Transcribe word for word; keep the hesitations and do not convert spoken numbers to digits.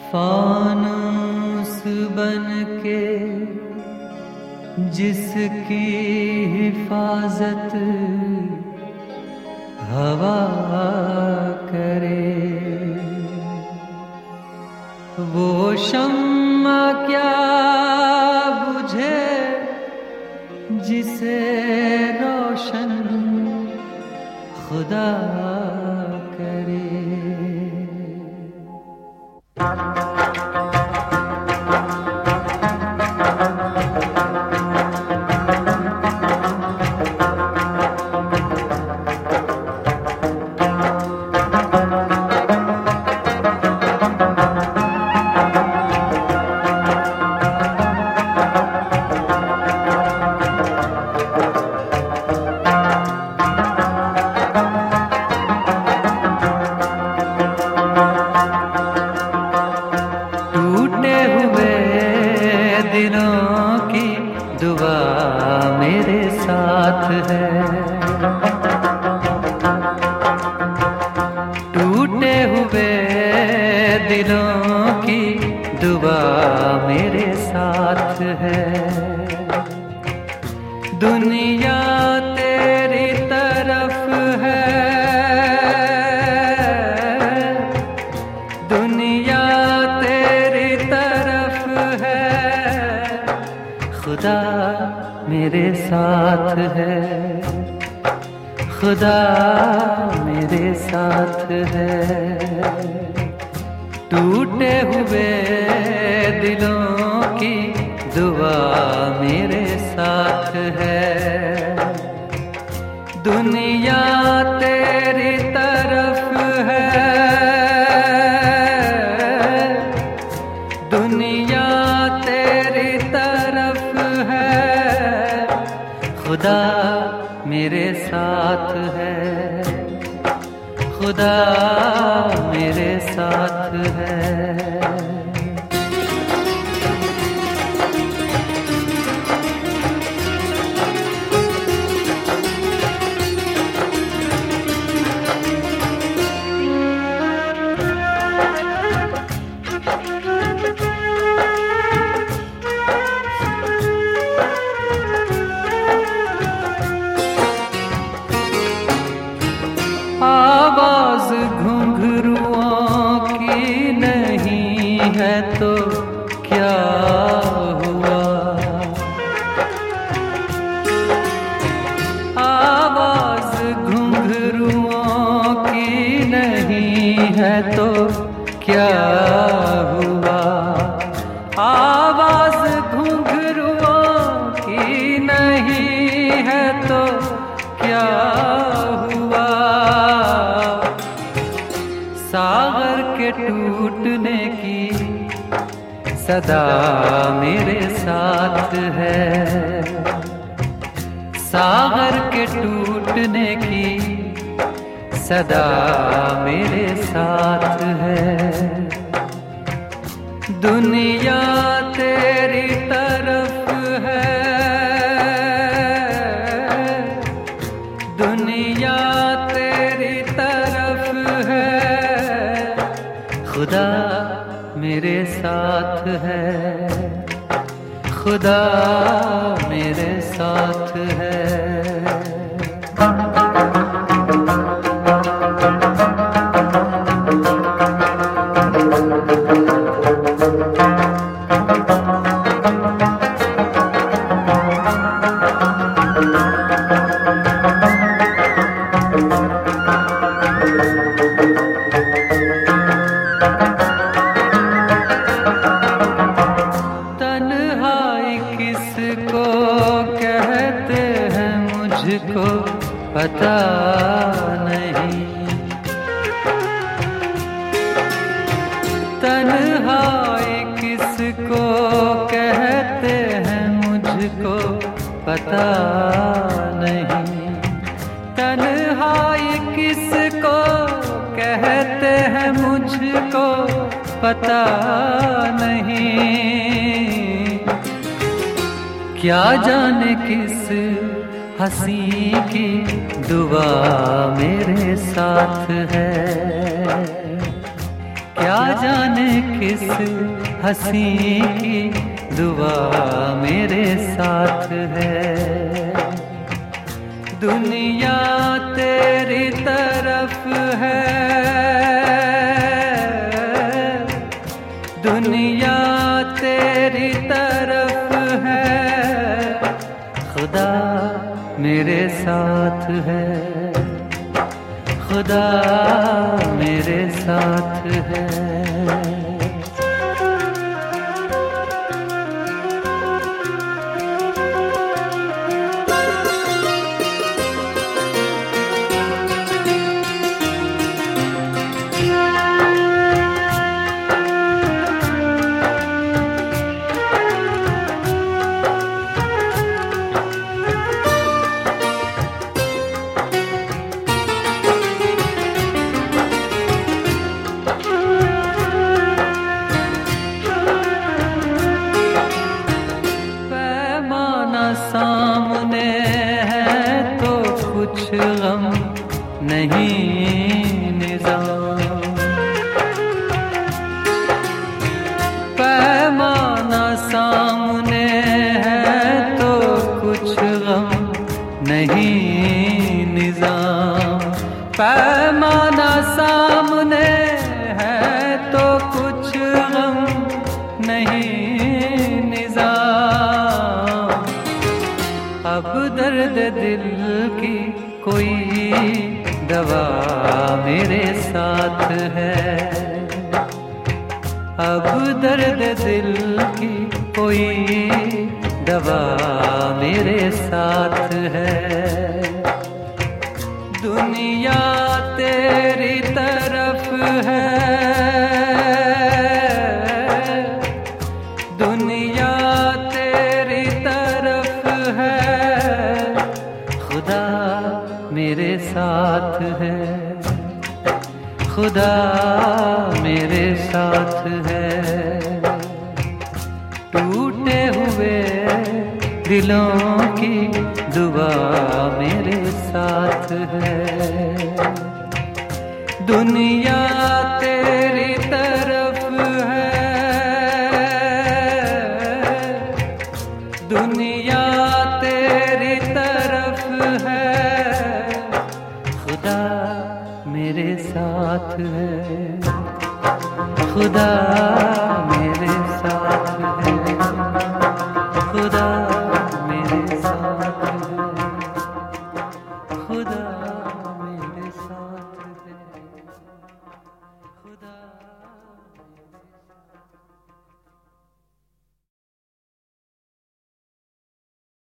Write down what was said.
फानुस बन के जिसकी हिफाजत हवा करे, वो शम्मा क्या बुझे जिसे रोशन खुदा करे। दिलों की दुआ मेरे साथ है, टूटे हुए दिलों की दुआ मेरे साथ है। दुनिया तेरी तरफ है, दुनिया तेरी तरफ है, खुदा मेरे साथ है, खुदा मेरे साथ है। टूटे हुए दिलों की दुआ मेरे साथ है। दुनिया तेरी तरफ है, दुनिया तेरी तरफ है, खुदा मेरे साथ है, खुदा मेरे साथ है। आवाज घुंघरुओं की नहीं है तो क्या हुआ, आवाज घुंघरुओं की नहीं है तो क्या हुआ, आवाज घुंघरुओं की नहीं है तो क्या हुआ। सागर के टूटने की सदा मेरे साथ है, सागर के टूटने की सदा मेरे साथ है। दुनिया तेरी तरफ है, दुनिया तेरी तरफ है, खुदा मेरे साथ है, खुदा मेरे साथ है। किसको कहते हैं मुझको पता नहीं, तन्हाई किसको कहते हैं मुझको पता नहीं, तन्हाई किसको कहते हैं मुझको पता नहीं। क्या जाने किस हंसी की दुआ मेरे साथ है, क्या जाने किस हंसी की दुआ मेरे साथ है। दुनिया तेरी तरफ है, दुनिया तेरी तरफ है, खुदा मेरे साथ है, खुदा मेरे साथ है। सामने है तो कुछ गम नहीं निज़ाम, पैमाना सामने है तो कुछ गम नहीं निज़ाम, पैमाना सामने है तो कुछ गम नहीं निज़ाम। अब दर्द दिल की कोई दवा मेरे साथ है, अब दर्द दिल की कोई दवा मेरे साथ है। दुनिया तेरी तरफ है, दुनिया तेरी तरफ है, खुदा मेरे साथ है, खुदा मेरे साथ है। टूटे हुए दिलों की दुआ मेरे साथ है। दुनिया तेरी तरफ है, दुनिया तेरी तरफ है, खुदा मेरे साथ है, खुदा मेरे साथ है, खुदा मेरे साथ है, खुदा मेरे साथ है, खुदा